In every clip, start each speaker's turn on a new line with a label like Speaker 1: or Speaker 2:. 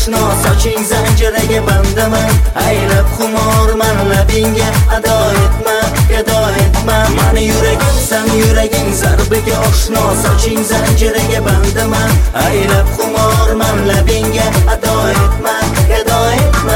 Speaker 1: oshno, soching zanjiriga bandaman. Aylab xumorman labingga, ado etma, gado etma. Mani yuragimsan, yuraging zarbiga oshno, soching zanjiriga bandaman. Aylab xumorman labingga, ado etma, gado etma.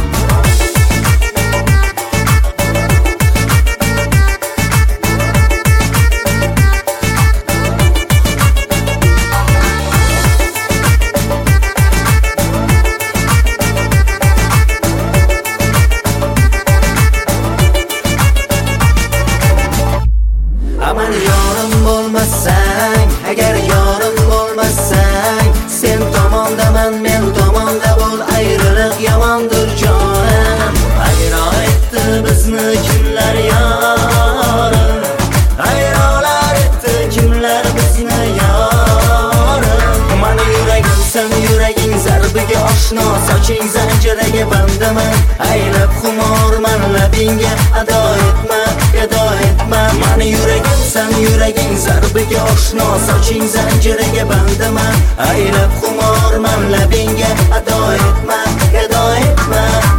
Speaker 1: Aman yorim bo'lmasang, agar yorim bo'lmasang, sen tomondaman, men tomonda bo'l, ayriliq yomondir jonim. Ayro etdi bizni kimlar yorim, ayrolar etdi kimlar bizni yorim. Mani yuragimsan, yuraging zarbiga oshno, soching zanjiriga bandaman. Aylab xumorman labingga, ado etma, gado etma. Mani yuragimsan, yuraging zarbiga oshno, soching zanjiriga bandaman. Aylab xumorman labingga, ado etma, gado etma.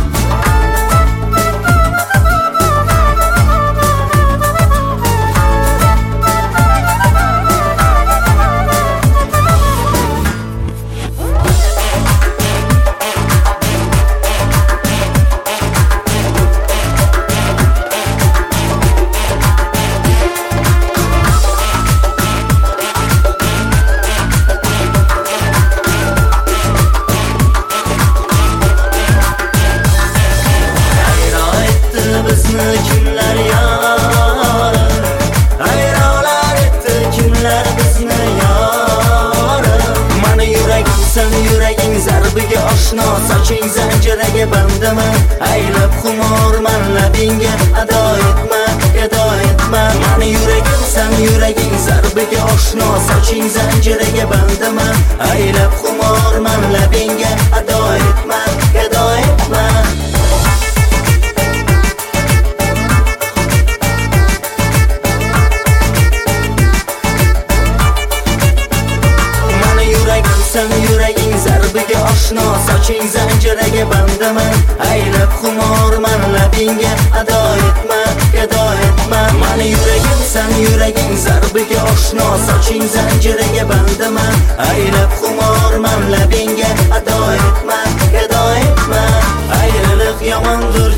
Speaker 1: Kimlar yorim, ayrolar etdi kimlar bizni yorim. Mani yuragimsan, yuraging zarbiga oshno, soching zanjiriga bandaman. Aylab xumorman labingga, ado etma, gado etma. Mani yuragimsan, yuraging zarbiga oshno, soching zanjiriga bandaman. Aylab xumorman labingga, ado etma, gado etma. Yuraging zarbiga oshno, soching zanjiriga bandaman. Aylab xumorman labingga, ado etma, gado etma. Mani yuragimsan, yuraging zarbiga oshno, soching zanjiriga bandaman. Aylab xumorman labingga, ado etma, gado etma. Ayriliq yomondir